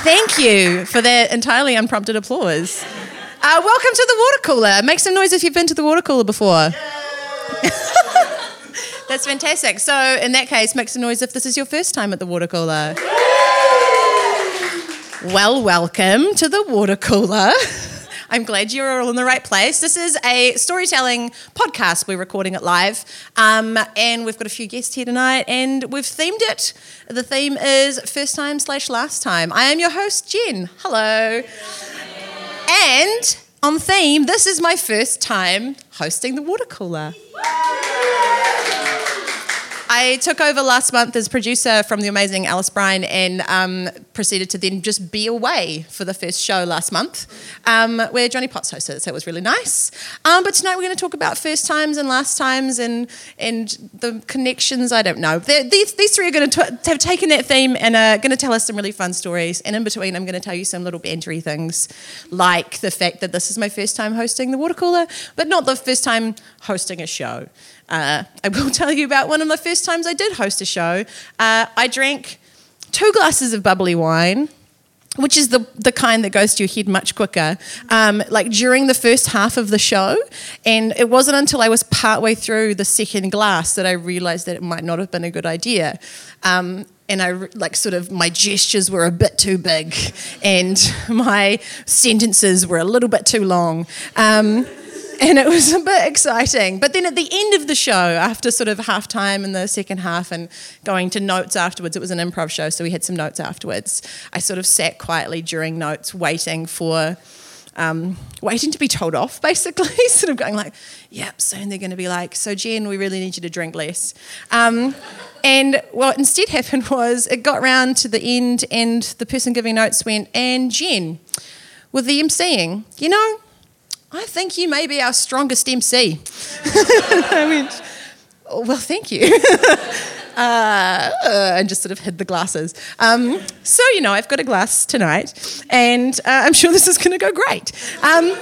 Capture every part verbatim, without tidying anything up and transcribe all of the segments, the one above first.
Thank you for that entirely unprompted applause. Uh, welcome to the water cooler. Make some noise if you've been to the water cooler before. That's fantastic. So in that case, make some noise if this is your first time at the water cooler. Well, welcome to the water cooler. I'm glad you're all in the right place. This is a storytelling podcast. We're recording it live. Um, and we've got a few guests here tonight, and we've themed it. The theme is first time slash last time. I am your host, Jen. Hello. And on theme, this is my first time hosting the water cooler. I took over last month as producer from the amazing Alice Brine and um, proceeded to then just be away for the first show last month um, where Johnny Potts hosted, so it was really nice. Um, but tonight we're going to talk about first times and last times and and the connections, I don't know. They're, these, these three are going to have taken that theme and are going to tell us some really fun stories, and in between I'm going to tell you some little bantery things like the fact that this is my first time hosting the water cooler, but not the first time hosting a show. Uh, I will tell you about one of the first times I did host a show. Uh, I drank two glasses of bubbly wine, which is the, the kind that goes to your head much quicker, um, like during the first half of the show. And it wasn't until I was partway through the second glass that I realised that it might not have been a good idea. Um, and I, like, sort of, my gestures were a bit too big and my sentences were a little bit too long. Um, And it was a bit exciting. But then at the end of the show, after sort of half time in the second half and going to notes afterwards, it was an improv show, so we had some notes afterwards. I sort of sat quietly during notes waiting for, um, waiting to be told off, basically. Sort of going like, yep, soon they're going to be like, so Jen, we really need you to drink less. Um, and what instead happened was it got round to the end and the person giving notes went, and Jen, with the emceeing, you know, I think you may be our strongest M C. I went, oh, well, thank you. uh, uh, and just sort of hid the glasses. Um, so, you know, I've got a glass tonight, and uh, I'm sure this is going to go great. Um,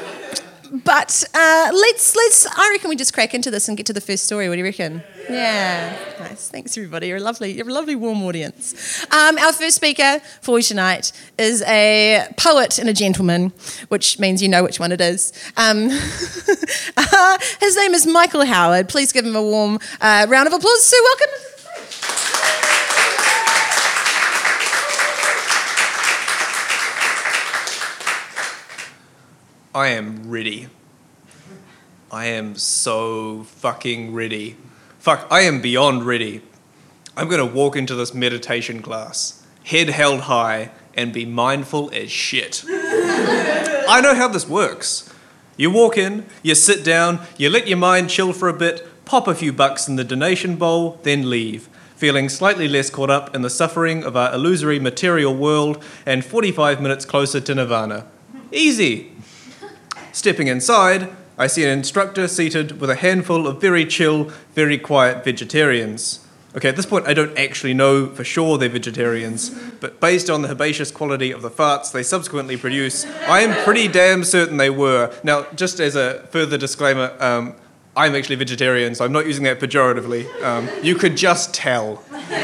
but uh, let's, let's, I reckon we just crack into this and get to the first story. What do you reckon? Yeah, nice. Thanks, everybody. You're a lovely, you're a lovely, warm audience. Um, our first speaker for you tonight is a poet and a gentleman, which means you know which one it is. Um, uh, his name is Michael Howard. Please give him a warm uh, round of applause. Sue, welcome. I am ready. I am so fucking ready. Fuck, I am beyond ready. I'm going to walk into this meditation class, head held high, and be mindful as shit. I know how this works. You walk in, you sit down, you let your mind chill for a bit, pop a few bucks in the donation bowl, then leave, feeling slightly less caught up in the suffering of our illusory material world and forty-five minutes closer to nirvana. Easy. Stepping inside, I see an instructor seated with a handful of very chill, very quiet vegetarians. Okay, at this point I don't actually know for sure they're vegetarians, but based on the herbaceous quality of the farts they subsequently produce, I am pretty damn certain they were. Now, just as a further disclaimer, um, I'm actually vegetarian, so I'm not using that pejoratively. Um, you could just tell.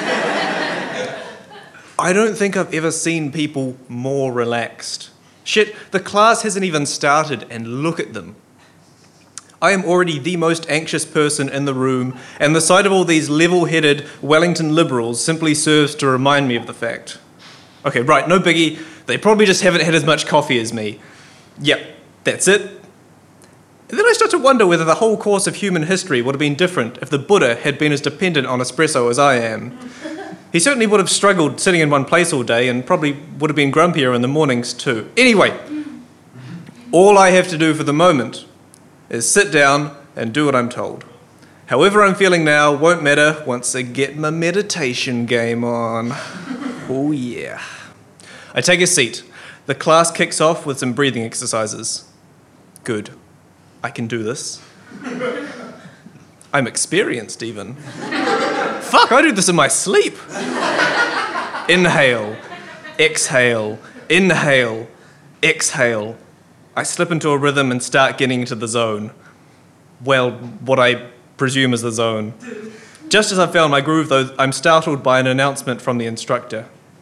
I don't think I've ever seen people more relaxed. Shit, the class hasn't even started, and look at them. I am already the most anxious person in the room, and the sight of all these level-headed Wellington liberals simply serves to remind me of the fact. Okay, right, no biggie. They probably just haven't had as much coffee as me. Yep, that's it. And then I start to wonder whether the whole course of human history would have been different if the Buddha had been as dependent on espresso as I am. He certainly would have struggled sitting in one place all day and probably would have been grumpier in the mornings too. Anyway, all I have to do for the moment is sit down and do what I'm told. However I'm feeling now won't matter once I get my meditation game on. Oh yeah. I take a seat. The class kicks off with some breathing exercises. Good. I can do this. I'm experienced even. Fuck, I do this in my sleep. Inhale, exhale, inhale, exhale. I slip into a rhythm and start getting into the zone. Well, what I presume is the zone. Just as I found my groove, though, I'm startled by an announcement from the instructor.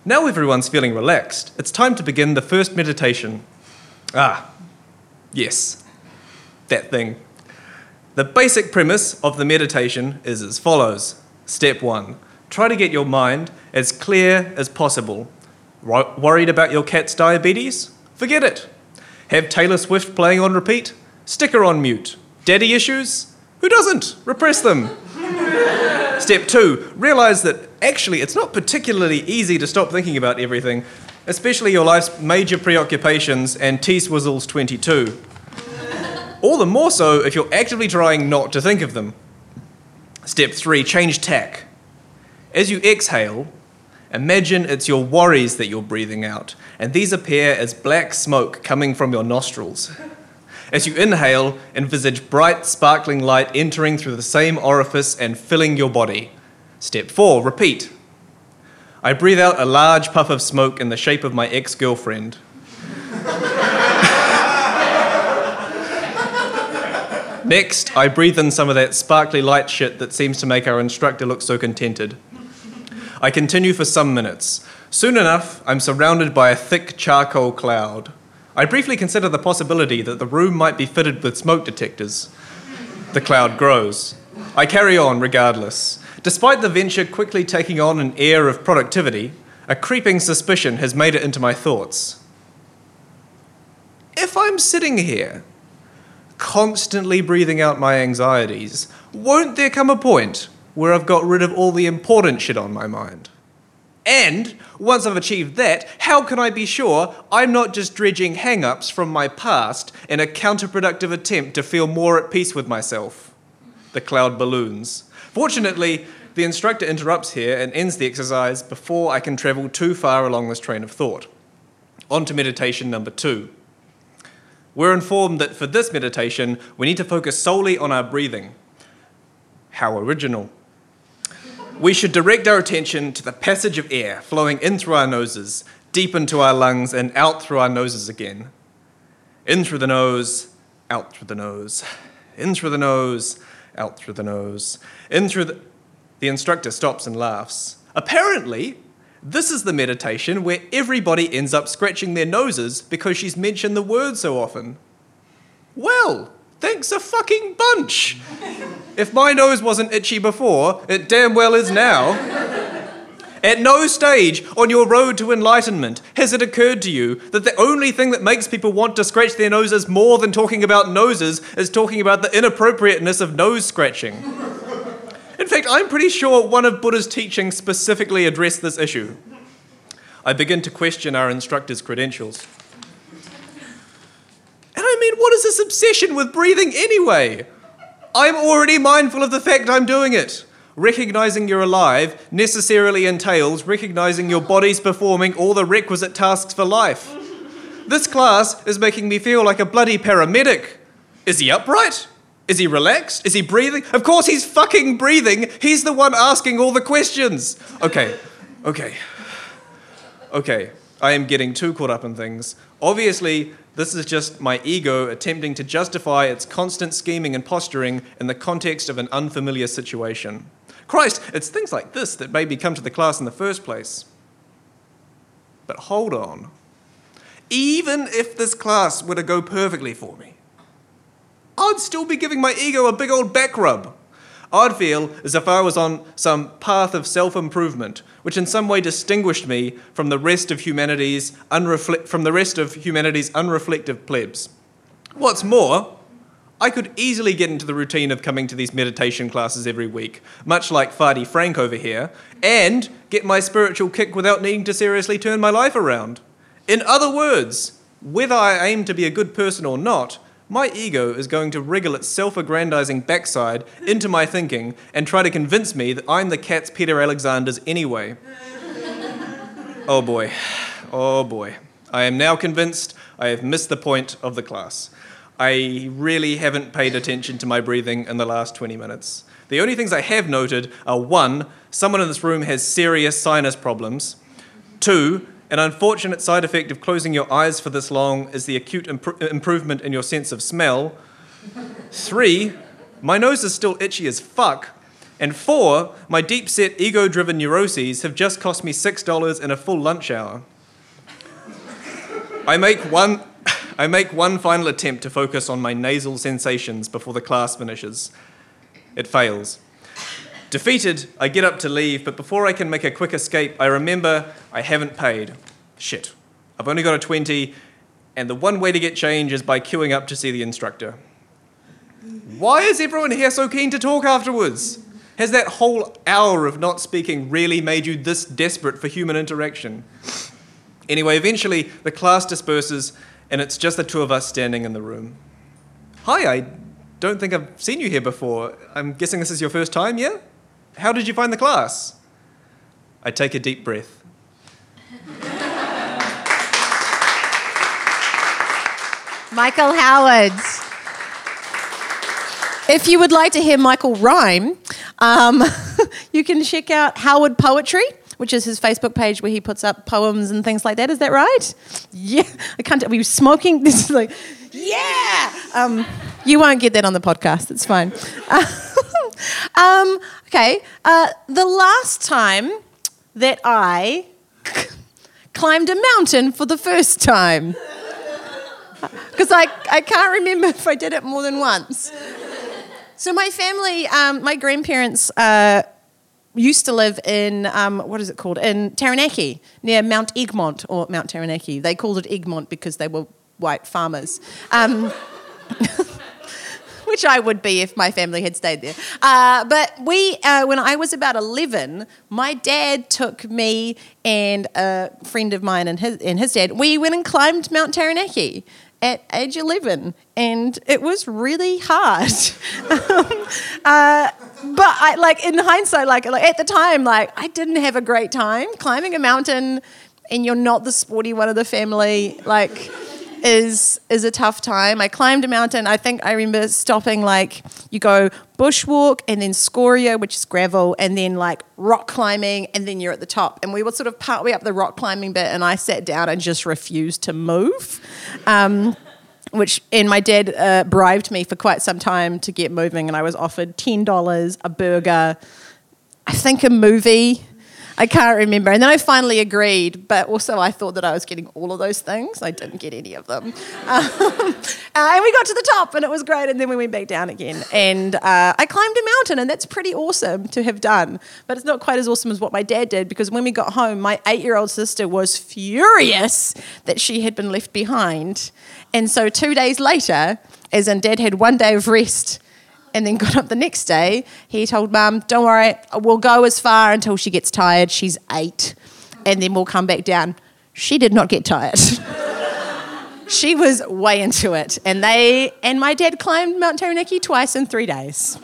Now everyone's feeling relaxed. It's time to begin the first meditation. Ah, yes, that thing. The basic premise of the meditation is as follows. Step one, try to get your mind as clear as possible. Wor- worried about your cat's diabetes? Forget it. Have Taylor Swift playing on repeat? Stick her on mute. Daddy issues? Who doesn't? Repress them. Step two, realise that actually it's not particularly easy to stop thinking about everything, especially your life's major preoccupations and T-Swizzles twenty-two. All the more so if you're actively trying not to think of them. Step three, change tack. As you exhale, imagine it's your worries that you're breathing out, and these appear as black smoke coming from your nostrils. As you inhale, envisage bright, sparkling light entering through the same orifice and filling your body. Step four, repeat. I breathe out a large puff of smoke in the shape of my ex-girlfriend. Next, I breathe in some of that sparkly light shit that seems to make our instructor look so contented. I continue for some minutes. Soon enough, I'm surrounded by a thick charcoal cloud. I briefly consider the possibility that the room might be fitted with smoke detectors. The cloud grows. I carry on regardless. Despite the venture quickly taking on an air of productivity, a creeping suspicion has made it into my thoughts. If I'm sitting here, constantly breathing out my anxieties, won't there come a point where I've got rid of all the important shit on my mind? And once I've achieved that, how can I be sure I'm not just dredging hang-ups from my past in a counterproductive attempt to feel more at peace with myself? The cloud balloons. Fortunately, the instructor interrupts here and ends the exercise before I can travel too far along this train of thought. On to meditation number two. We're informed that for this meditation, we need to focus solely on our breathing. How original. We should direct our attention to the passage of air flowing in through our noses, deep into our lungs, and out through our noses again. In through the nose, out through the nose. In through the nose, out through the nose. In through the... The instructor stops and laughs. Apparently, this is the meditation where everybody ends up scratching their noses because she's mentioned the word so often. Well, thanks a fucking bunch. If my nose wasn't itchy before, it damn well is now. At no stage on your road to enlightenment has it occurred to you that the only thing that makes people want to scratch their noses more than talking about noses is talking about the inappropriateness of nose scratching. In fact, I'm pretty sure one of Buddha's teachings specifically addressed this issue. I begin to question our instructor's credentials. And I mean, what is this obsession with breathing anyway? I'm already mindful of the fact I'm doing it. Recognizing you're alive necessarily entails recognizing your body's performing all the requisite tasks for life. This class is making me feel like a bloody paramedic. Is he upright? Is he relaxed? Is he breathing? Of course he's fucking breathing. He's the one asking all the questions. Okay, okay, okay. I am getting too caught up in things. Obviously, this is just my ego attempting to justify its constant scheming and posturing in the context of an unfamiliar situation. Christ, it's things like this that made me come to the class in the first place. But hold on. Even if this class were to go perfectly for me, I'd still be giving my ego a big old back rub. I'd feel as if I was on some path of self-improvement, which in some way distinguished me from the rest of humanity's unrefle- from the rest of humanity's unreflective plebs. What's more, I could easily get into the routine of coming to these meditation classes every week, much like Fardy Frank over here, and get my spiritual kick without needing to seriously turn my life around. In other words, whether I aim to be a good person or not, my ego is going to wriggle its self-aggrandizing backside into my thinking and try to convince me that I'm the cat's Peter Alexanders anyway. Oh boy, oh boy. I am now convinced I have missed the point of the class. I really haven't paid attention to my breathing in the last twenty minutes. The only things I have noted are one, someone in this room has serious sinus problems. Two, an unfortunate side effect of closing your eyes for this long is the acute imp- improvement in your sense of smell. Three, my nose is still itchy as fuck. And four, my deep-set, ego-driven neuroses have just cost me six dollars in a full lunch hour. I make one... I make one final attempt to focus on my nasal sensations before the class finishes. It fails. Defeated, I get up to leave, but before I can make a quick escape, I remember I haven't paid. Shit. I've only got a twenty, and the one way to get change is by queuing up to see the instructor. Why is everyone here so keen to talk afterwards? Has that whole hour of not speaking really made you this desperate for human interaction? Anyway, eventually, the class disperses, and it's just the two of us standing in the room. Hi, I don't think I've seen you here before. I'm guessing this is your first time, yeah? How did you find the class? I take a deep breath. Michael Howard. If you would like to hear Michael rhyme, um, you can check out Howard Poetry, which is his Facebook page where he puts up poems and things like that. Is that right? Yeah. I can't. Are we smoking? This is like, yeah. Um, you won't get that on the podcast. It's fine. um, okay. Uh, the last time that I climbed a mountain for the first time, because I I can't remember if I did it more than once. So my family, um, my grandparents. Uh, used to live in, um, what is it called, in Taranaki, near Mount Egmont, or Mount Taranaki. They called it Egmont because they were white farmers, um, which I would be if my family had stayed there. Uh, but we, uh, when I was about eleven, my dad took me and a friend of mine and his, and his dad, we went and climbed Mount Taranaki at age eleven, and it was really hard. um, uh, but I, like in hindsight, like, like at the time, like I didn't have a great time climbing a mountain, and you're not the sporty one of the family. Like, is is a tough time. I climbed a mountain. I think I remember stopping. Like you go bushwalk and then scoria, which is gravel, and then like rock climbing, and then you're at the top. And we were sort of partway up the rock climbing bit, and I sat down and just refused to move. Um, which, and my dad uh, bribed me for quite some time to get moving, and I was offered ten dollars, a burger, I think a movie. I can't remember. And then I finally agreed, but also I thought that I was getting all of those things. I didn't get any of them. Um, uh, and we got to the top, and it was great, and then we went back down again. And uh, I climbed a mountain, and that's pretty awesome to have done. But it's not quite as awesome as what my dad did, because when we got home, my eight-year-old sister was furious that she had been left behind. And so two days later, as in Dad had one day of rest, and then got up the next day, he told Mum, don't worry, we'll go as far until she gets tired. She's eight. And then we'll come back down. She did not get tired. She was way into it. And they and my dad climbed Mount Taranaki twice in three days.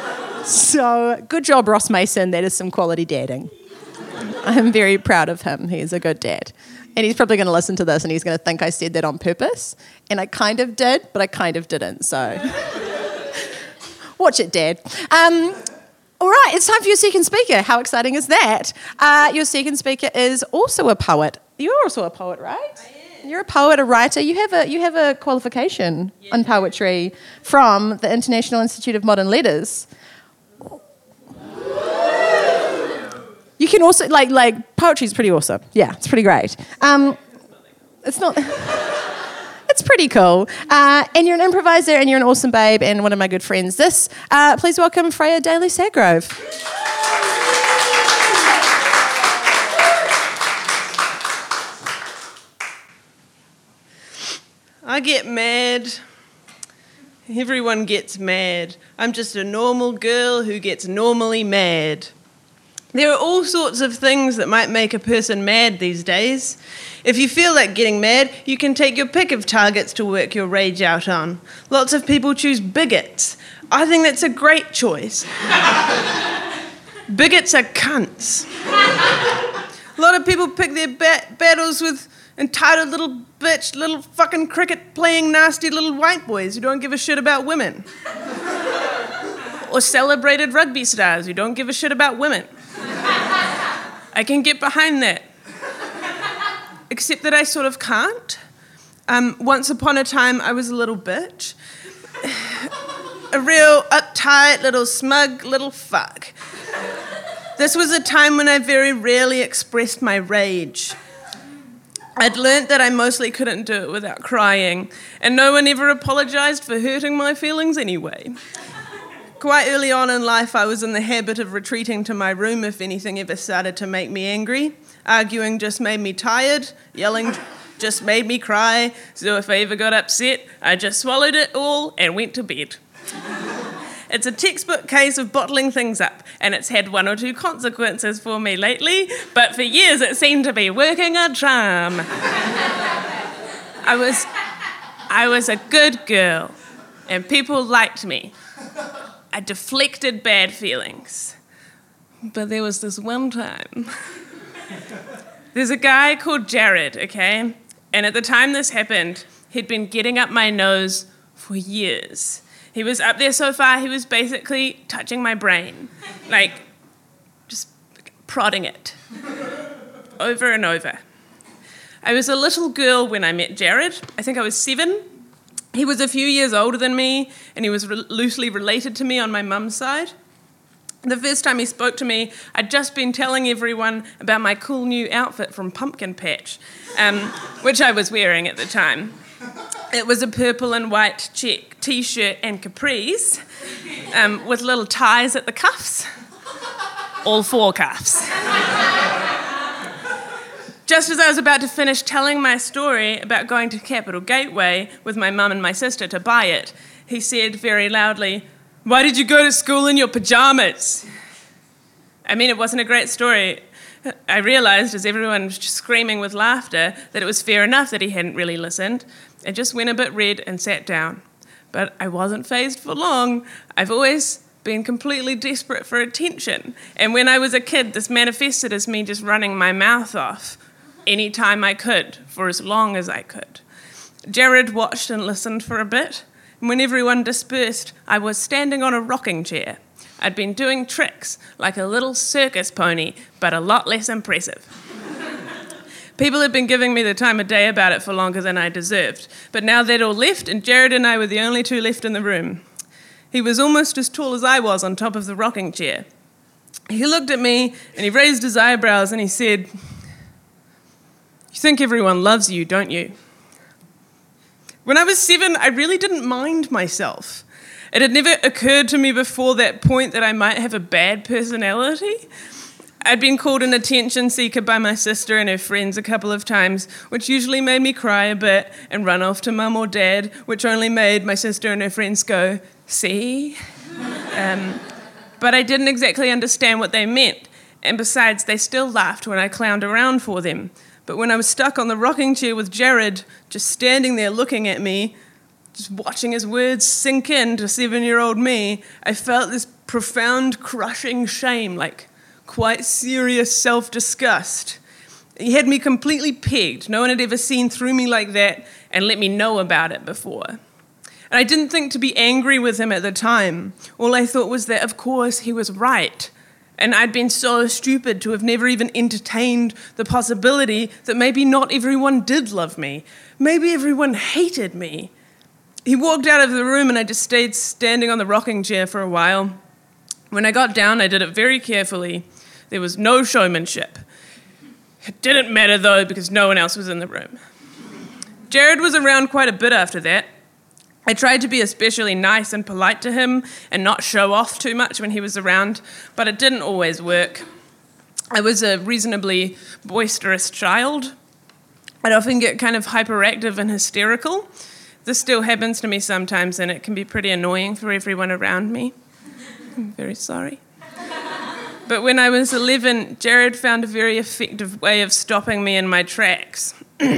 So good job, Ross Mason. That is some quality dadding. I'm very proud of him. He's a good dad. And he's probably going to listen to this and he's going to think I said that on purpose. And I kind of did, but I kind of didn't. So... watch it, Dad. Um, all right, it's time for your second speaker. How exciting is that? Uh, your second speaker is also a poet. You're also a poet, right? I am. You're a poet, a writer. You have a you have a qualification yeah. on poetry from the International Institute of Modern Letters. You can also like like poetry is pretty awesome. Yeah, it's pretty great. Um, it's not. It's pretty cool. Uh, and you're an improviser and you're an awesome babe and one of my good friends. This, uh, please welcome Freya Daly-Sagrove. I get mad. Everyone gets mad. I'm just a normal girl who gets normally mad. There are all sorts of things that might make a person mad these days. If you feel like getting mad, you can take your pick of targets to work your rage out on. Lots of people choose bigots. I think that's a great choice. Bigots are cunts. A lot of people pick their bat- battles with entitled little bitch, little fucking cricket-playing nasty little white boys who don't give a shit about women. Or celebrated rugby stars who don't give a shit about women. I can get behind that. Except that I sort of can't. Um, once upon a time, I was a little bitch. A real uptight, little smug little fuck. This was a time when I very rarely expressed my rage. I'd learnt that I mostly couldn't do it without crying, and no one ever apologised for hurting my feelings anyway. Quite early on in life, I was in the habit of retreating to my room if anything ever started to make me angry. Arguing just made me tired, yelling just made me cry, so if I ever got upset, I just swallowed it all and went to bed. It's a textbook case of bottling things up, and it's had one or two consequences for me lately, but for years it seemed to be working a charm. I was, I was a good girl, and people liked me. I deflected bad feelings. But there was this one time. There's a guy called Jared, okay? And at the time this happened, he'd been getting up my nose for years. He was up there so far, he was basically touching my brain. Like, just prodding it. Over and over. I was a little girl when I met Jared. I think I was seven. He was a few years older than me, and he was re- loosely related to me on my mum's side. The first time he spoke to me, I'd just been telling everyone about my cool new outfit from Pumpkin Patch, um, which I was wearing at the time. It was a purple and white check t-shirt and capris um, with little ties at the cuffs. All four cuffs. Just as I was about to finish telling my story about going to Capital Gateway with my mum and my sister to buy it, he said very loudly, "Why did you go to school in your pajamas?" I mean, it wasn't a great story. I realised, as everyone was just screaming with laughter, that it was fair enough that he hadn't really listened. I just went a bit red and sat down. But I wasn't fazed for long. I've always been completely desperate for attention. And when I was a kid, this manifested as me just running my mouth off any time I could, for as long as I could. Jared watched and listened for a bit. And when everyone dispersed, I was standing on a rocking chair. I'd been doing tricks like a little circus pony, but a lot less impressive. People had been giving me the time of day about it for longer than I deserved, but now they'd all left, and Jared and I were the only two left in the room. He was almost as tall as I was on top of the rocking chair. He looked at me, and he raised his eyebrows, and he said, "You think everyone loves you, don't you?" When I was seven, I really didn't mind myself. It had never occurred to me before that point that I might have a bad personality. I'd been called an attention seeker by my sister and her friends a couple of times, which usually made me cry a bit and run off to mum or dad, which only made my sister and her friends go, "See?" Um, but I didn't exactly understand what they meant, and besides, they still laughed when I clowned around for them. But when I was stuck on the rocking chair with Jared, just standing there looking at me, just watching his words sink in to seven-year-old me, I felt this profound, crushing shame, like quite serious self-disgust. He had me completely pegged. No one had ever seen through me like that and let me know about it before. And I didn't think to be angry with him at the time. All I thought was that, of course, he was right. And I'd been so stupid to have never even entertained the possibility that maybe not everyone did love me. Maybe everyone hated me. He walked out of the room and I just stayed standing on the rocking chair for a while. When I got down, I did it very carefully. There was no showmanship. It didn't matter, though, because no one else was in the room. Jared was around quite a bit after that. I tried to be especially nice and polite to him and not show off too much when he was around, but it didn't always work. I was a reasonably boisterous child. I'd often get kind of hyperactive and hysterical. This still happens to me sometimes, and it can be pretty annoying for everyone around me. I'm very sorry. But when I was eleven, Jared found a very effective way of stopping me in my tracks.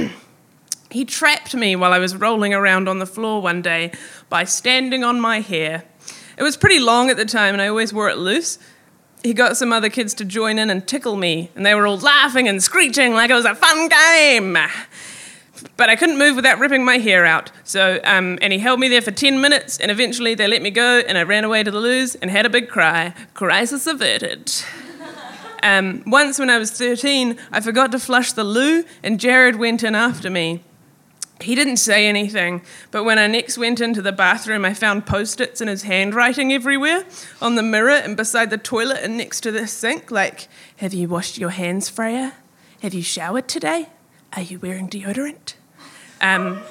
He trapped me while I was rolling around on the floor one day by standing on my hair. It was pretty long at the time, and I always wore it loose. He got some other kids to join in and tickle me, and they were all laughing and screeching like it was a fun game. But I couldn't move without ripping my hair out. So, um, and he held me there for ten minutes, and eventually they let me go, and I ran away to the loos and had a big cry. Crisis averted. Um, once when I was thirteen, I forgot to flush the loo, and Jared went in after me. He didn't say anything, but when I next went into the bathroom, I found post-its in his handwriting everywhere, on the mirror and beside the toilet and next to the sink, like, have you washed your hands, Freya? Have you showered today? Are you wearing deodorant? Um,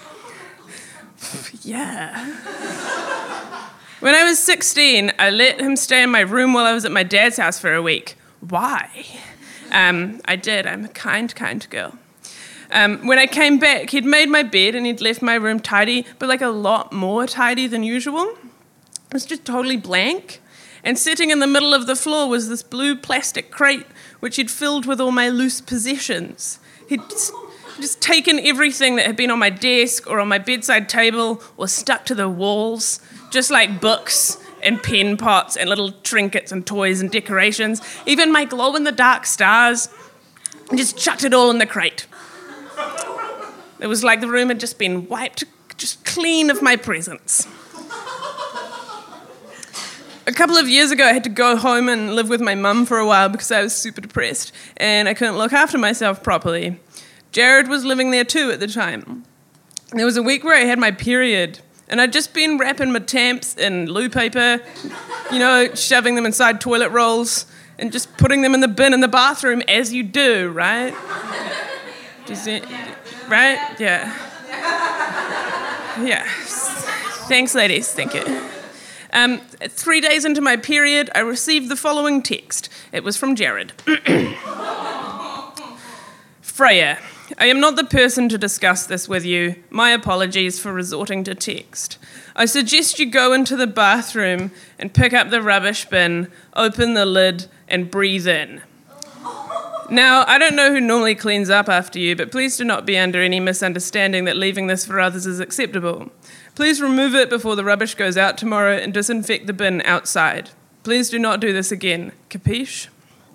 yeah. When I was sixteen, I let him stay in my room while I was at my dad's house for a week. Why? Um, I did. I'm a kind, kind girl. Um, when I came back, he'd made my bed and he'd left my room tidy, but like a lot more tidy than usual. It was just totally blank. And sitting in the middle of the floor was this blue plastic crate, which he'd filled with all my loose possessions. He'd just, just taken everything that had been on my desk or on my bedside table or stuck to the walls, just like books and pen pots and little trinkets and toys and decorations, even my glow-in-the-dark stars, and just chucked it all in the crate. It was like the room had just been wiped just clean of my presence. A couple of years ago, I had to go home and live with my mum for a while because I was super depressed and I couldn't look after myself properly. Jared was living there too at the time. There was a week where I had my period and I'd just been wrapping my tamps in loo paper, you know, shoving them inside toilet rolls and just putting them in the bin in the bathroom as you do, right? Does it, right? Yeah. Yeah. Thanks, ladies. Thank you. Um, three days into my period, I received the following text. It was from Jared. Freya, I am not the person to discuss this with you. My apologies for resorting to text. I suggest you go into the bathroom and pick up the rubbish bin, open the lid, and breathe in. Now, I don't know who normally cleans up after you, but please do not be under any misunderstanding that leaving this for others is acceptable. Please remove it before the rubbish goes out tomorrow and disinfect the bin outside. Please do not do this again. Capiche?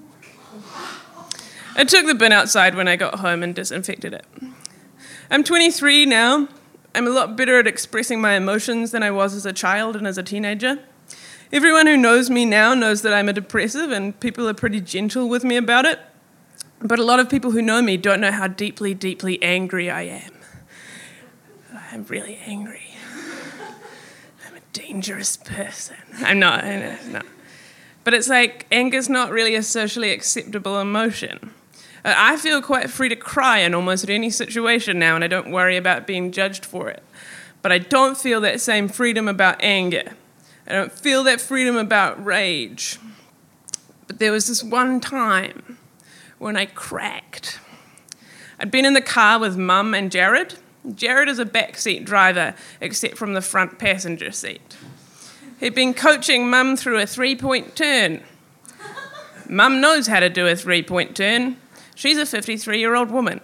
I took the bin outside when I got home and disinfected it. I'm twenty-three now. I'm a lot better at expressing my emotions than I was as a child and as a teenager. Everyone who knows me now knows that I'm a depressive and people are pretty gentle with me about it. But a lot of people who know me don't know how deeply, deeply angry I am. I'm really angry. I'm a dangerous person. I'm not, I know, no. But it's like, anger's not really a socially acceptable emotion. Uh, I feel quite free to cry in almost any situation now, and I don't worry about being judged for it. But I don't feel that same freedom about anger. I don't feel that freedom about rage. But there was this one time when I cracked. I'd been in the car with Mum and Jared. Jared is a backseat driver, except from the front passenger seat. He'd been coaching Mum through a three-point turn. Mum knows how to do a three-point turn. She's a fifty-three-year-old woman.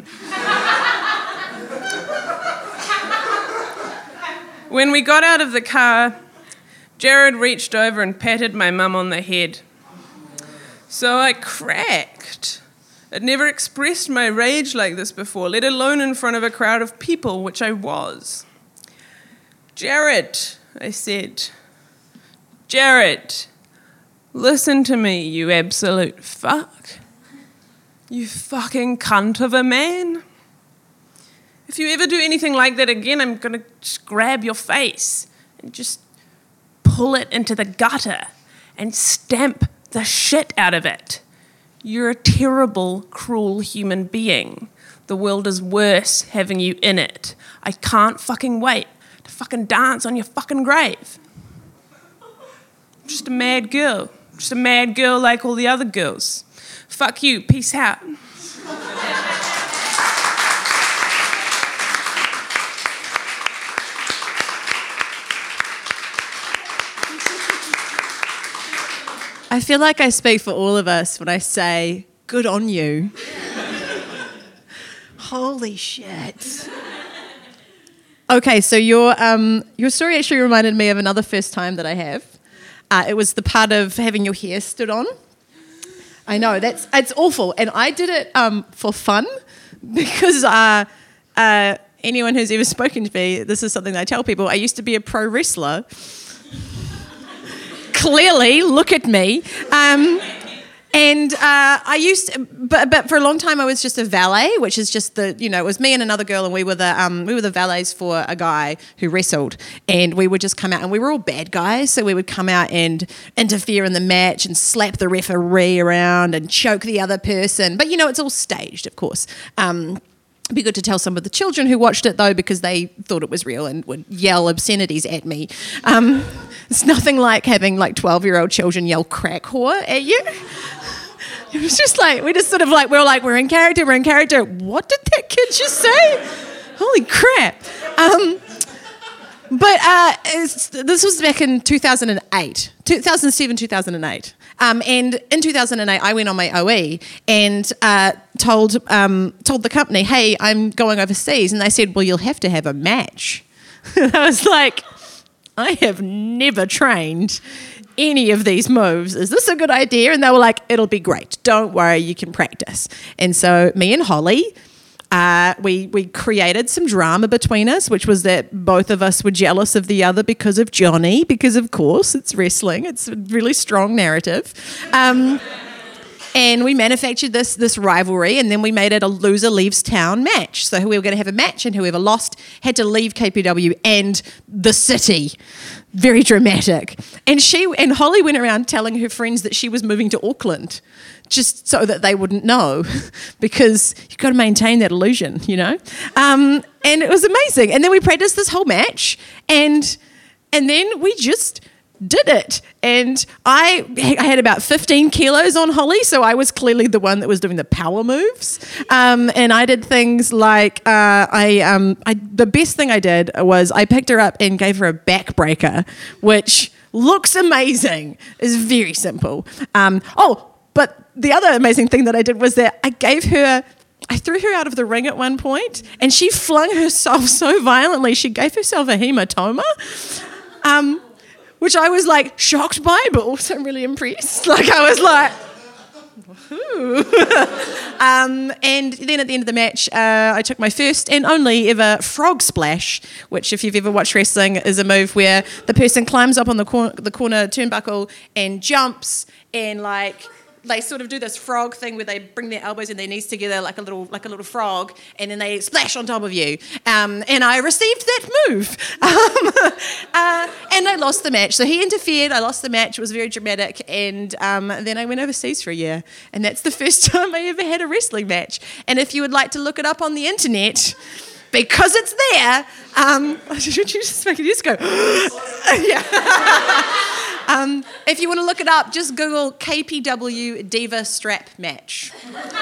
When we got out of the car, Jared reached over and patted my mum on the head. So I cracked. I'd never expressed my rage like this before, let alone in front of a crowd of people, which I was. Jared, I said. Jared, listen to me, you absolute fuck. You fucking cunt of a man. If you ever do anything like that again, I'm going to just grab your face and just pull it into the gutter and stamp the shit out of it. You're a terrible, cruel human being. The world is worse having you in it. I can't fucking wait to fucking dance on your fucking grave. I'm just a mad girl. Just a mad girl like all the other girls. Fuck you. Peace out. I feel like I speak for all of us when I say, good on you. Holy shit. Okay, so your um, your story actually reminded me of another first time that I have. Uh, it was the part of having your hair stood on. I know, that's it's awful. And I did it um, for fun because uh, uh, anyone who's ever spoken to me, this is something that I tell people, I used to be a pro wrestler. Clearly, look at me. Um, And uh, I used, to, but but for a long time I was just a valet, which is just the, you know, it was me and another girl, and we were the um, we were the valets for a guy who wrestled, and we would just come out, and we were all bad guys, so we would come out and interfere in the match and slap the referee around and choke the other person. But you know, it's all staged, of course. Um, It'd be good to tell some of the children who watched it, though, because they thought it was real and would yell obscenities at me. Um, it's nothing like having like twelve-year-old children yell crack whore at you. It was just like, we just sort of like, we were like, we're in character, we're in character. What did that kid just say? Holy crap. Um, but uh, it's, this was back in two thousand eight, two thousand seven, two thousand eight. Um, and in two thousand eight, I went on my O E and uh, told um, told the company, hey, I'm going overseas. And they said, well, you'll have to have a match. And I was like, I have never trained any of these moves. Is this a good idea? And they were like, it'll be great. Don't worry, you can practice. And so me and Holly, Uh, we we created some drama between us, which was that both of us were jealous of the other because of Johnny, because of course it's wrestling, it's a really strong narrative. Um, and we manufactured this this rivalry, and then we made it a loser leaves town match. So we were going to have a match, and whoever lost had to leave K P W and the city. Very dramatic. And she and Holly went around telling her friends that she was moving to Auckland, just so that they wouldn't know, because you've got to maintain that illusion, you know. Um, and it was amazing. And then we practiced this whole match, and and then we just did it. And I I had about fifteen kilos on Holly, so I was clearly the one that was doing the power moves. Um, and I did things like uh, I um I the best thing I did was I picked her up and gave her a backbreaker, which looks amazing. It's very simple. Um, oh. But the other amazing thing that I did was that I gave her, I threw her out of the ring at one point, and she flung herself so violently, she gave herself a hematoma, um, which I was like shocked by, but also really impressed. Like I was like, woohoo. um, and then at the end of the match, uh, I took my first and only ever frog splash, which if you've ever watched wrestling is a move where the person climbs up on the cor- the corner turnbuckle and jumps and like, they sort of do this frog thing where they bring their elbows and their knees together like a little like a little frog, and then they splash on top of you. Um, and I received that move. Um, uh, and I lost the match. So he interfered, I lost the match, it was very dramatic, and um, then I went overseas for a year. And that's the first time I ever had a wrestling match. And if you would like to look it up on the internet, because it's there, um, should you just make it just go, yeah. Um, if you want to look it up, just Google K P W Diva Strap Match.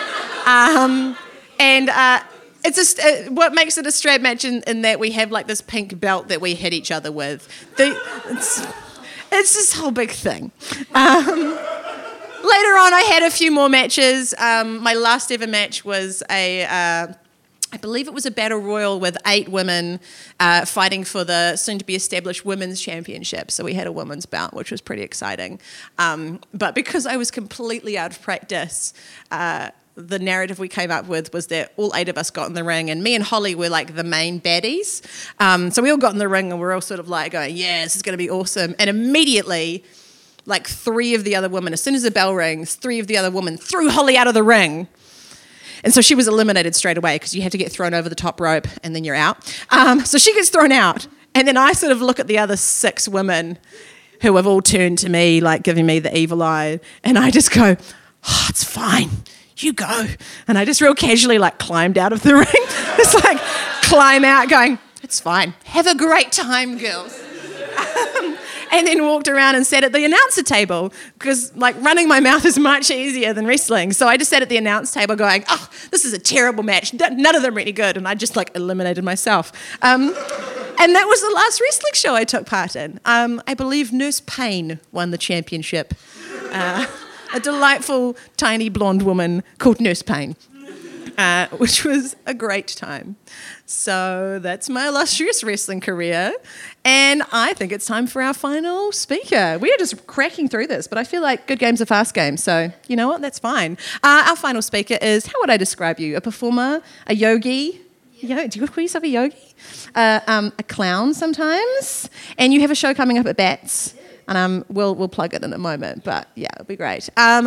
Um, and uh, it's a, uh, what makes it a strap match in, in that we have like this pink belt that we hit each other with. The, it's, it's this whole big thing. Um, later on, I had a few more matches. Um, my last ever match was a... Uh, I believe it was a battle royal with eight women uh, fighting for the soon-to-be-established women's championship. So we had a women's bout, which was pretty exciting. Um, but because I was completely out of practice, uh, the narrative we came up with was that all eight of us got in the ring, and me and Holly were like the main baddies. Um, so we all got in the ring, and we were all sort of like going, yeah, this is going to be awesome. And immediately, like three of the other women, as soon as the bell rings, three of the other women threw Holly out of the ring. And so she was eliminated straight away because you had to get thrown over the top rope and then you're out. Um, so she gets thrown out. And then I sort of look at the other six women who have all turned to me, like giving me the evil eye. And I just go, oh, it's fine. You go. And I just real casually like climbed out of the ring. Just like climb out going, it's fine. Have a great time, girls. Um, and then walked around and sat at the announcer table because like running my mouth is much easier than wrestling. So I just sat at the announce table going, oh, this is a terrible match. None of them really good. And I just like eliminated myself. Um, and that was the last wrestling show I took part in. Um, I believe Nurse Payne won the championship. Uh, a delightful, tiny blonde woman called Nurse Payne. Uh, which was a great time. So that's my illustrious wrestling career. And I think it's time for our final speaker. We are just cracking through this, but I feel like good games are fast games. So you know what? That's fine. Uh, our final speaker is, how would I describe you? A performer? A yogi? Yeah. Yo, do you call yourself a yogi? Uh, um, a clown sometimes? And you have a show coming up at Bats. And um, we'll, we'll plug it in a moment. But yeah, it'll be great. Um,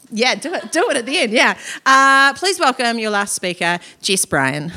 Yeah, do it. Do it at the end, yeah. Uh, please welcome your last speaker, Jess Bryan.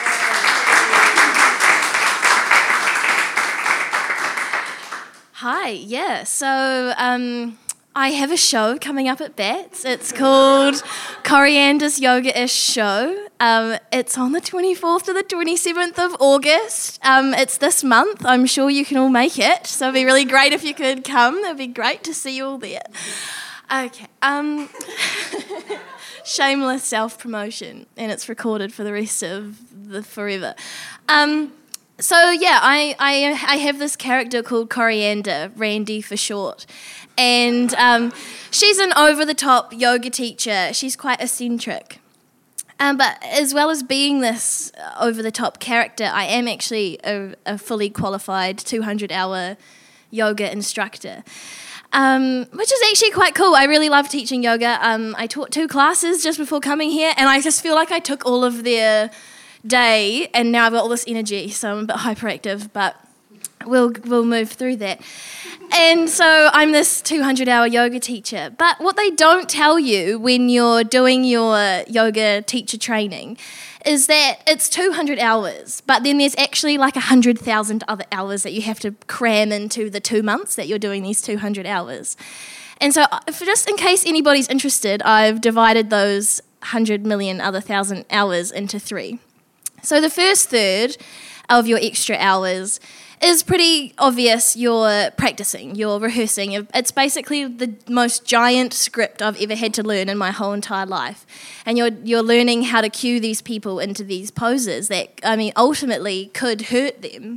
Hi, yeah. So um, I have a show coming up at Bats. It's called Coriander's Yoga-ish Show. Um, it's on the twenty-fourth to the twenty-seventh of August. Um, it's this month. I'm sure you can all make it. So it'd be really great if you could come. It'd be great to see you all there. Okay. Um, shameless self-promotion, and it's recorded for the rest of the forever. Um, So yeah, I, I I have this character called Coriander, Randy for short, and um, she's an over-the-top yoga teacher. She's quite eccentric, um, but as well as being this over-the-top character, I am actually a, a fully qualified two hundred hour yoga instructor, um, which is actually quite cool. I really love teaching yoga. Um, I taught two classes just before coming here, and I just feel like I took all of their day, and now I've got all this energy, so I'm a bit hyperactive, but we'll we'll move through that. And so I'm this two hundred hour yoga teacher. But what they don't tell you when you're doing your yoga teacher training is that it's two hundred hours, but then there's actually like one hundred thousand other hours that you have to cram into the two months that you're doing these two hundred hours. And so for just in case anybody's interested, I've divided those one hundred million other thousand hours into three. So the first third of your extra hours is pretty obvious. You're practicing, you're rehearsing. It's basically the most giant script I've ever had to learn in my whole entire life. And you're you're learning how to cue these people into these poses that, I mean, ultimately could hurt them.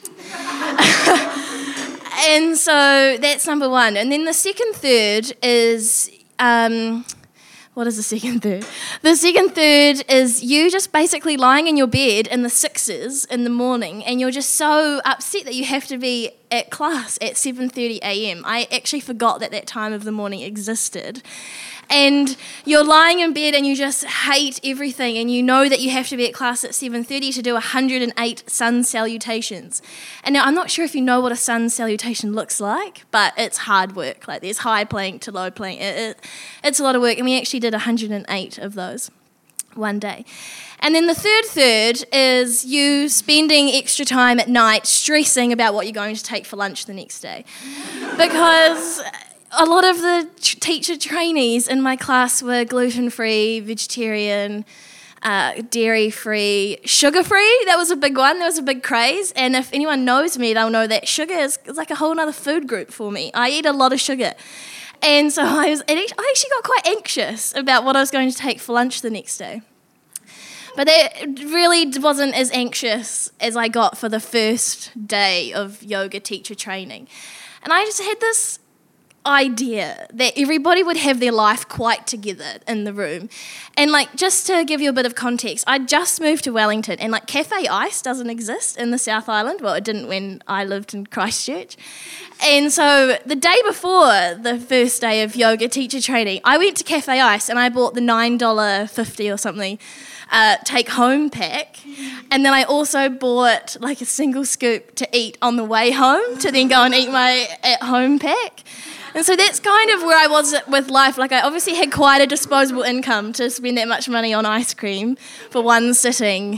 And so that's number one. And then the second third is... Um, What is the second third? The second third is you just basically lying in your bed in the sixes in the morning, and you're just so upset that you have to be at class at seven thirty a.m. I actually forgot that that time of the morning existed. And you're lying in bed and you just hate everything, and you know that you have to be at class at seven thirty to do one hundred eight sun salutations. And now I'm not sure if you know what a sun salutation looks like, but it's hard work. Like there's high plank to low plank. It, it, it's a lot of work, and we actually did one hundred eight of those one day. And then the third third is you spending extra time at night stressing about what you're going to take for lunch the next day. Because a lot of the t- teacher trainees in my class were gluten-free, vegetarian, uh, dairy-free, sugar-free. That was a big one. That was a big craze. And if anyone knows me, they'll know that sugar is, is like a whole other food group for me. I eat a lot of sugar. And so I was, I actually got quite anxious about what I was going to take for lunch the next day. But that really wasn't as anxious as I got for the first day of yoga teacher training. And I just had this idea that everybody would have their life quite together in the room. And like, just to give you a bit of context, I just moved to Wellington, and like Cafe Ice doesn't exist in the South Island. Well, it didn't when I lived in Christchurch. And so the day before the first day of yoga teacher training, I went to Cafe Ice and I bought the nine dollars fifty or something uh, take-home pack. And then I also bought like a single scoop to eat on the way home to then go and eat my at-home pack. And so that's kind of where I was with life. Like I obviously had quite a disposable income to spend that much money on ice cream for one sitting.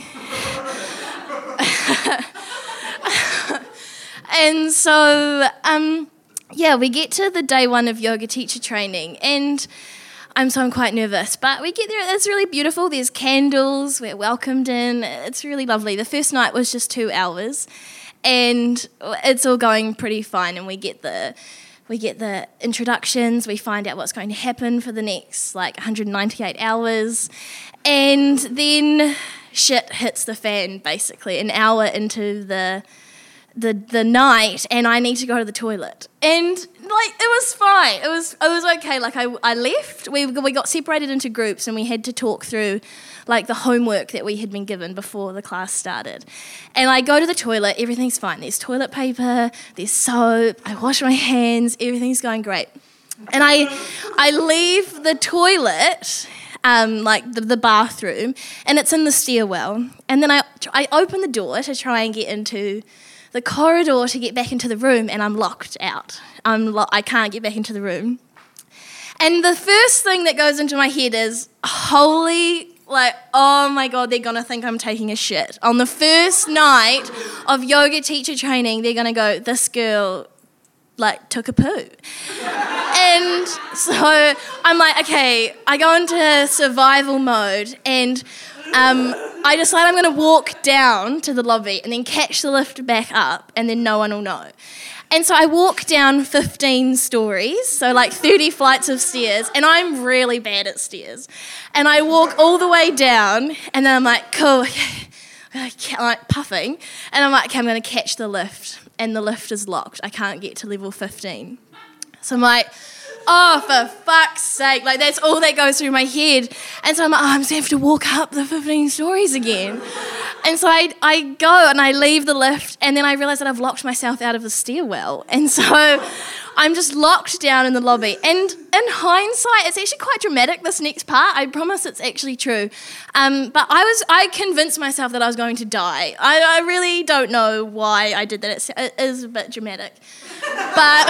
And so, um, yeah, we get to the day one of yoga teacher training, and I'm so I'm quite nervous. But we get there, it's really beautiful. There's candles, we're welcomed in. It's really lovely. The first night was just two hours, and it's all going pretty fine, and we get the... We get the introductions, we find out what's going to happen for the next like one hundred ninety-eight hours, and then shit hits the fan basically an hour into the the the night, and I need to go to the toilet. And like it was fine. It was it was okay. Like I I left. We we got separated into groups, and we had to talk through like the homework that we had been given before the class started. And I go to the toilet, everything's fine. There's toilet paper, there's soap, I wash my hands, everything's going great. And I I leave the toilet, um, like the, the bathroom, and it's in the stairwell. And then I I open the door to try and get into the corridor to get back into the room, and I'm locked out. I'm lo- I can't get back into the room. And the first thing that goes into my head is, holy, like, oh my God, they're going to think I'm taking a shit. On the first night of yoga teacher training, they're going to go, this girl, like, took a poo. And so I'm like, okay, I go into survival mode and um, I decide I'm going to walk down to the lobby and then catch the lift back up and then no one will know. And so I walk down fifteen stories, so like thirty flights of stairs, and I'm really bad at stairs. And I walk all the way down, and then I'm like, cool, okay. I'm like puffing, and I'm like, okay, I'm going to catch the lift, and the lift is locked. I can't get to level fifteen. So I'm like, oh, for fuck's sake, like that's all that goes through my head. And so I'm like, oh, I'm just going to have to walk up the fifteen stories again. And so I, I go and I leave the lift and then I realise that I've locked myself out of the stairwell. And so I'm just locked down in the lobby. And in hindsight, it's actually quite dramatic, this next part. I promise it's actually true. Um, but I was I convinced myself that I was going to die. I, I really don't know why I did that. It's, it is a bit dramatic. But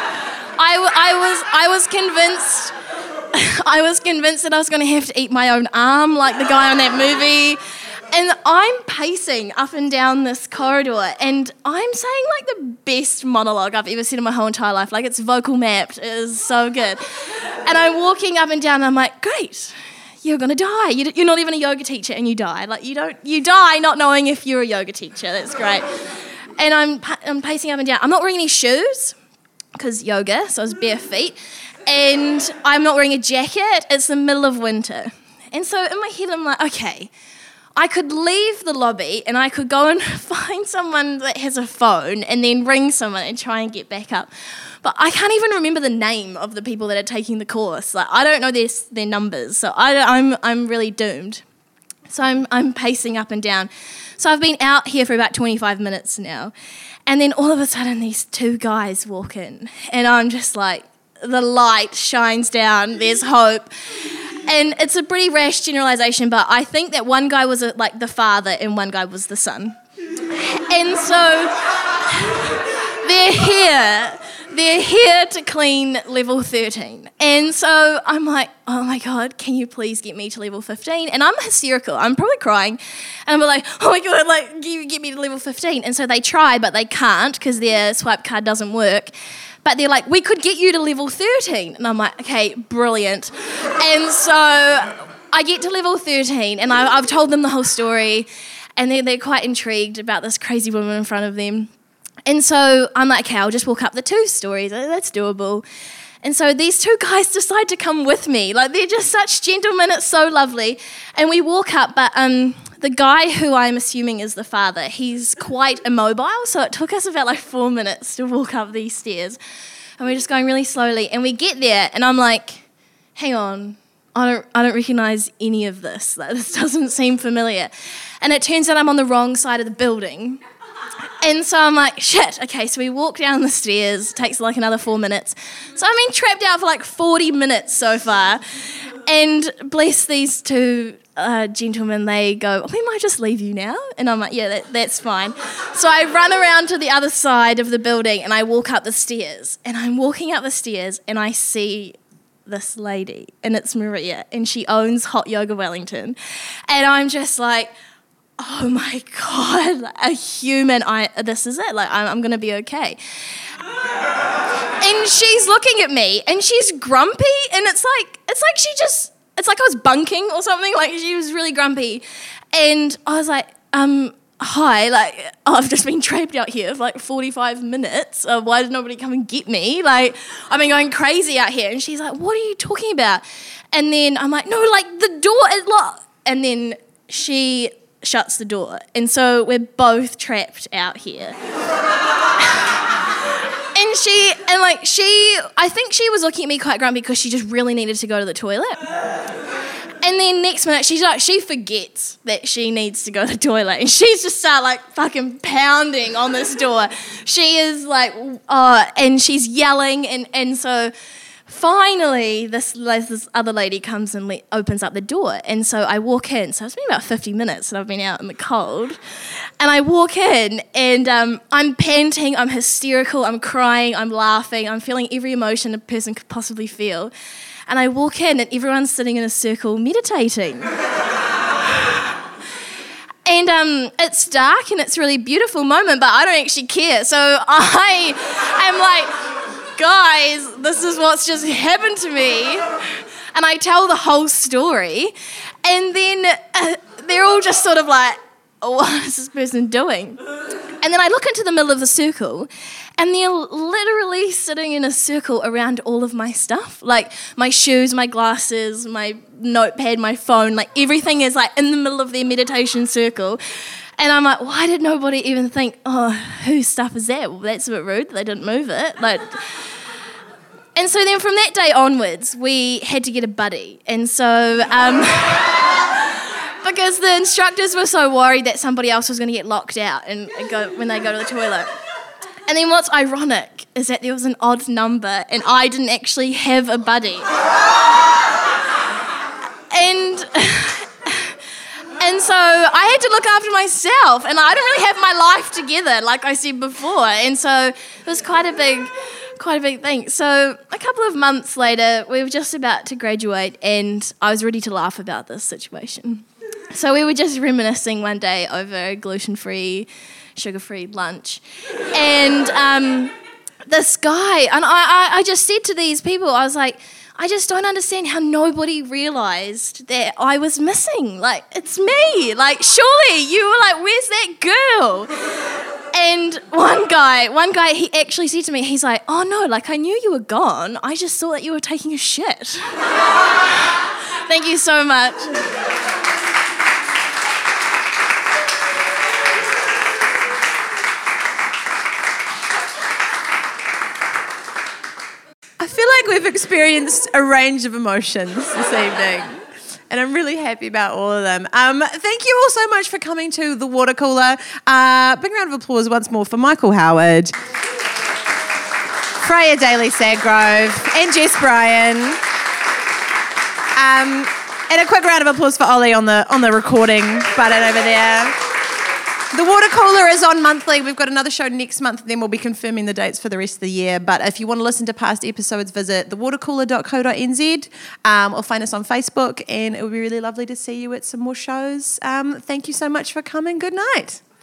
I, I was I was convinced I was convinced that I was going to have to eat my own arm like the guy on that movie. And I'm pacing up and down this corridor and I'm saying like the best monologue I've ever said in my whole entire life. Like it's vocal mapped. It is so good. And I'm walking up and down and I'm like, great, you're going to die. You're not even a yoga teacher and you die. Like you don't, you die not knowing if you're a yoga teacher. That's great. And I'm, I'm pacing up and down. I'm not wearing any shoes because yoga, so I was bare feet. And I'm not wearing a jacket. It's the middle of winter. And so in my head I'm like, okay, I could leave the lobby and I could go and find someone that has a phone and then ring someone and try and get back up. But I can't even remember the name of the people that are taking the course. Like I don't know their their numbers, so I, I'm I'm really doomed. So I'm I'm pacing up and down. So I've been out here for about twenty-five minutes now, and then all of a sudden these two guys walk in, and I'm just like, the light shines down. There's hope. And it's a pretty rash generalisation, but I think that one guy was a, like the father and one guy was the son. And so they're here. They're here to clean level thirteen. And so I'm like, oh my God, can you please get me to level fifteen? And I'm hysterical. I'm probably crying. And I'm like, oh my God, like, get, get me to level fifteen. And so they try, but they can't because their swipe card doesn't work. But they're like, we could get you to level thirteen. And I'm like, okay, brilliant. And so I get to level thirteen and I, I've told them the whole story and they're, they're quite intrigued about this crazy woman in front of them. And so I'm like, okay, I'll just walk up the two stories. That's doable. And so these two guys decide to come with me. Like, they're just such gentlemen. It's so lovely. And we walk up, but um, the guy who I'm assuming is the father, he's quite immobile. So it took us about like four minutes to walk up these stairs. And we're just going really slowly. And we get there, and I'm like, hang on. I don't I don't recognise any of this. Like, this doesn't seem familiar. And it turns out I'm on the wrong side of the building. And so I'm like, shit, okay, so we walk down the stairs, takes like another four minutes. So I've been trapped out for like forty minutes so far. And bless these two uh, gentlemen, they go, we might just leave you now. And I'm like, yeah, that, that's fine. So I run around to the other side of the building and I walk up the stairs. And I'm walking up the stairs and I see this lady, and it's Maria, and she owns Hot Yoga Wellington. And I'm just like, oh my God, like a human, I this is it, like I'm, I'm gonna be okay. And she's looking at me and she's grumpy, and it's like it's like she just it's like I was bunking or something, like she was really grumpy. And I was like, um, hi, like oh, I've just been trapped out here for like forty-five minutes. Uh, why did nobody come and get me? Like I've been going crazy out here. And she's like, what are you talking about? And then I'm like, no, like the door is locked. And then she shuts the door, and so we're both trapped out here. And she and like she I think she was looking at me quite grumpy because she just really needed to go to the toilet. And then next minute she's like she forgets that she needs to go to the toilet, and she's just start like fucking pounding on this door. She is like uh and she's yelling, and and so finally, this this other lady comes and le- opens up the door, and so I walk in. So it's been about fifty minutes that I've been out in the cold, and I walk in, and um, I'm panting, I'm hysterical, I'm crying, I'm laughing, I'm feeling every emotion a person could possibly feel. And I walk in and everyone's sitting in a circle meditating. And um, it's dark and it's a really beautiful moment, but I don't actually care. So I am like, guys, this is what's just happened to me. And I tell the whole story. And then uh, they're all just sort of like, what is this person doing? And then I look into the middle of the circle and they're literally sitting in a circle around all of my stuff. Like my shoes, my glasses, my notepad, my phone, like everything is like in the middle of their meditation circle. And I'm like, why did nobody even think, oh, whose stuff is that? Well, that's a bit rude. They didn't move it. Like, and so then from that day onwards, we had to get a buddy. And so... Um, because the instructors were so worried that somebody else was going to get locked out and go when they go to the toilet. And then what's ironic is that there was an odd number and I didn't actually have a buddy. And and so I had to look after myself and I didn't really have my life together like I said before. And so it was quite a big quite a big thing. So a couple of months later, we were just about to graduate and I was ready to laugh about this situation. So we were just reminiscing one day over a gluten-free, sugar-free lunch. And um, this guy, and I, I, I just said to these people, I was like, I just don't understand how nobody realised that I was missing. Like, it's me. Like, surely you were like, where's that girl? And one guy, one guy, he actually said to me, he's like, oh no, like I knew you were gone. I just thought that you were taking a shit. Thank you so much. I feel like we've experienced a range of emotions this evening, and I'm really happy about all of them. Um, thank you all so much for coming to the Water Cooler. Uh, big round of applause once more for Michael Howard, Freya Daly-Sadgrove, and Jess Bryan. Um, and a quick round of applause for Ollie on the on the recording button over there. The Water Cooler is on monthly. We've got another show next month, then we'll be confirming the dates for the rest of the year. But if you want to listen to past episodes, visit the water cooler dot co dot n z um, or find us on Facebook, and it would be really lovely to see you at some more shows. Um, thank you so much for coming. Good night.